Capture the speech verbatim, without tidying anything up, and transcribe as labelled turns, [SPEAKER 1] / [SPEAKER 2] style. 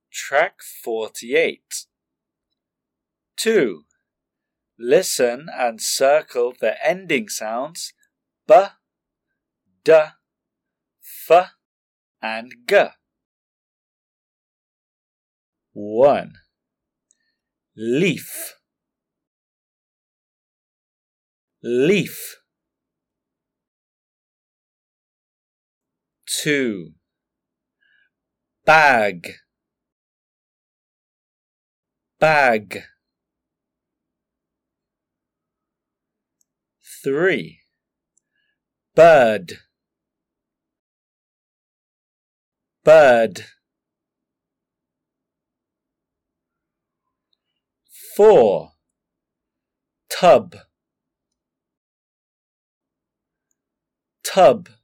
[SPEAKER 1] Track forty-eight. two. Listen and circle the ending sounds b, d, f, and g. one. Leaf, leaf. two. Bag, bag. three. Bird, bird. four. Tub, tub.